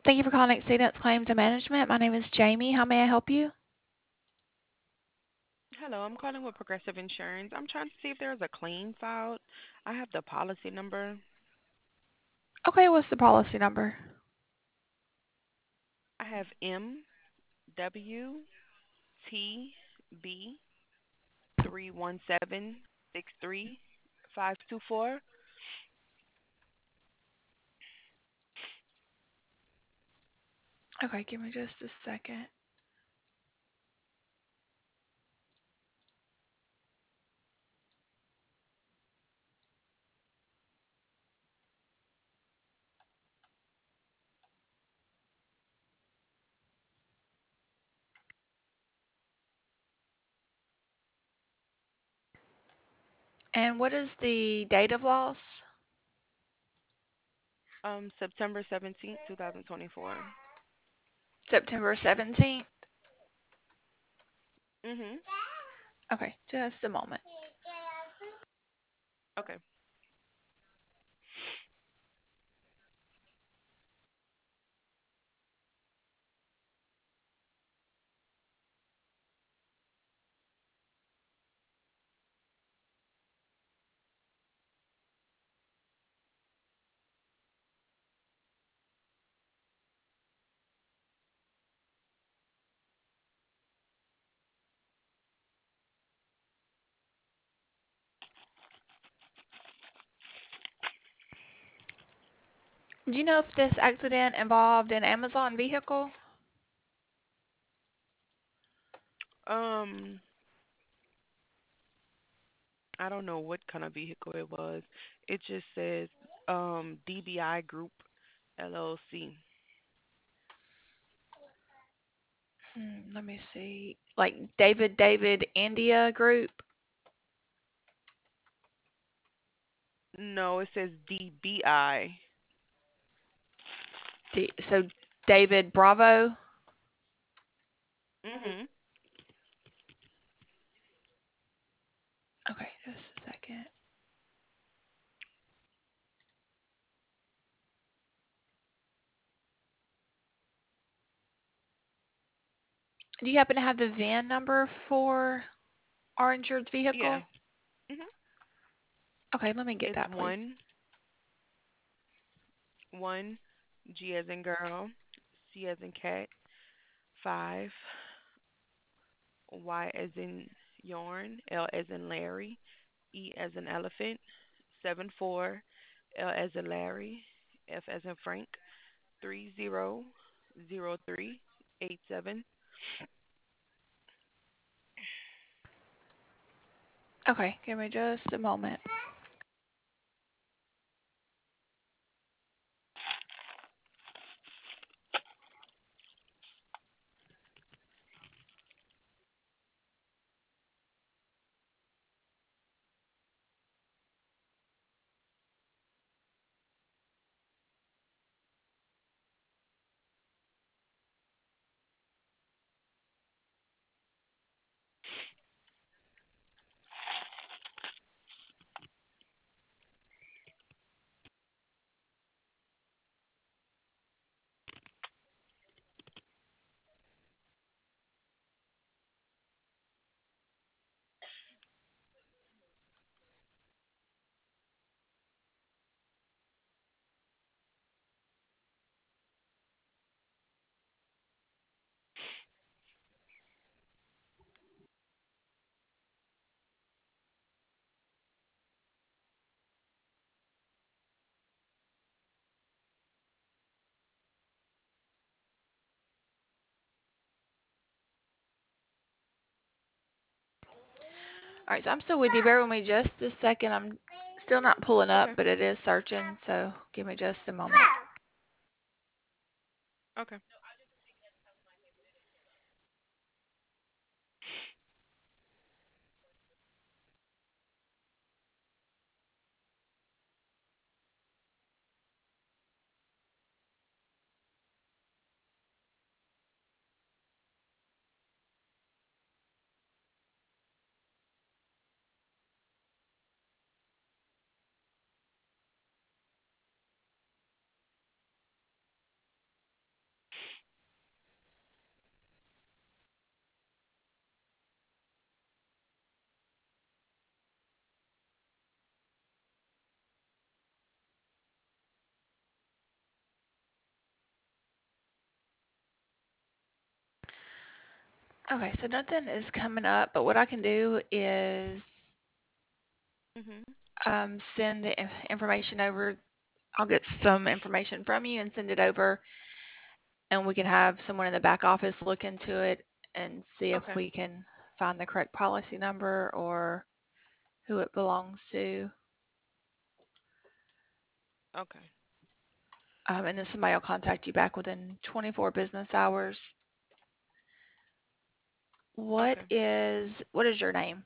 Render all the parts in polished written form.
Thank you for calling Exceedance Claims and Management. My name is Jamie. How may I help you? Hello, I'm calling with Progressive Insurance. I'm trying to see if there's a claim filed. I have the policy number. Okay, what's the policy number? I have MWTB 31763 524. Okay, give me just a second. And what is the date of loss? September 17th, 2024. September 17th. Mhm. Okay, just a moment. Okay. Do you know if this accident involved an Amazon vehicle? Um, I don't know what kind of vehicle it was. It just says DBI Group LLC. Let me see. Like David India Group. No, it says DBI. So David Bravo. Mhm. Okay, just a second. Do you happen to have the VIN number for our insured Yeah. vehicle? Mhm. Okay, let me get It's that, please. one G as in girl, C as in cat, 5 Y as in yarn, L as in Larry, E as in elephant, 74 L as in Larry, F as in Frank, 300387. Okay, give me just a moment. All right, so I'm still with you. Bear with me just a second. I'm still not pulling up, Okay. but it is searching, so give me just a moment. Okay. Okay, so nothing is coming up, but what I can do is Mhm. send the information over. I'll get some information from you and send it over, and we can have someone in the back office look into it and see if Okay. we can find the correct policy number or who it belongs to. Okay. And then somebody will contact you back within 24 business hours. Okay. What is your name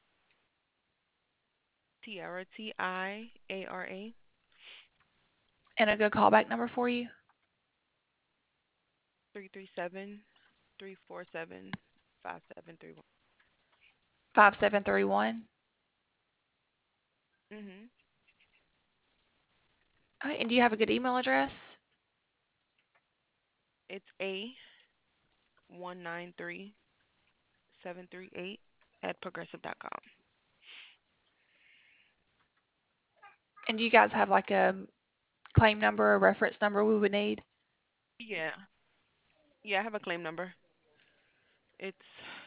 Tiara, Tiara. and a good callback number for you? 337-347-5731. 5731. Mhm. Okay, and do you have a good email address? It's A193738 @progressive.com. And do you guys have like a claim number or reference number we would need? Yeah. Yeah, I have a claim number. It's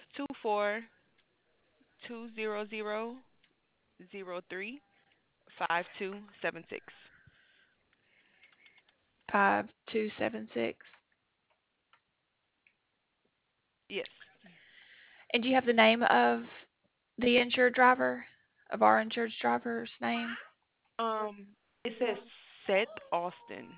24-200-03-5276. 5276. Yes. And do you have the name of the insured driver, of our insured driver's name? Um, it says Seth Austin.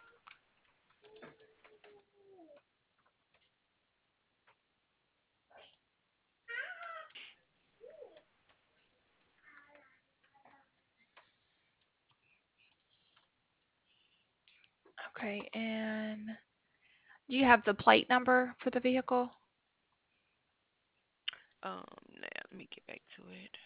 Okay, and do you have the plate number for the vehicle? Let me get back to it.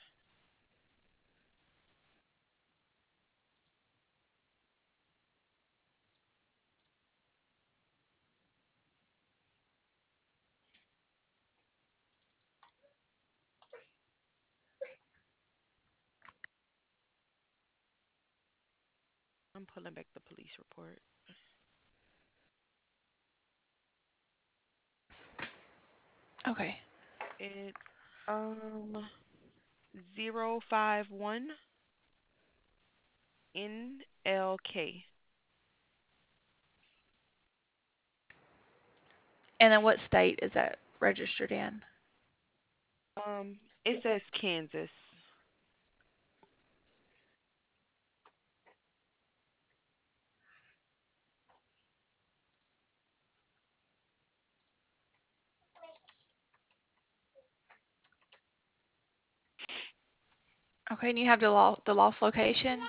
I'm pulling back the police report. Okay. It's um 051 NLK. And then what state is that registered in? It says Kansas. Okay, and you have the lost location?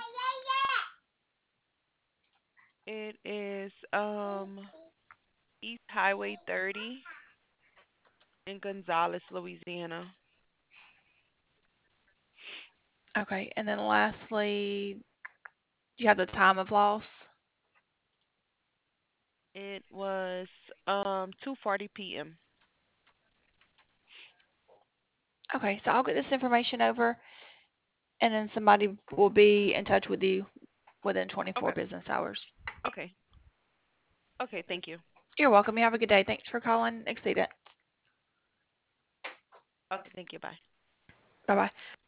It is East Highway 30 in Gonzales, Louisiana. Okay, and then lastly, do you have the time of loss? It was 2:40 p.m. Okay, so I'll get this information over and then somebody will be in touch with you within 24 Okay. business hours. Okay. Okay, thank you. You're welcome. You have a good day. Thanks for calling Exceedance. Okay, thank you. Bye. Bye bye.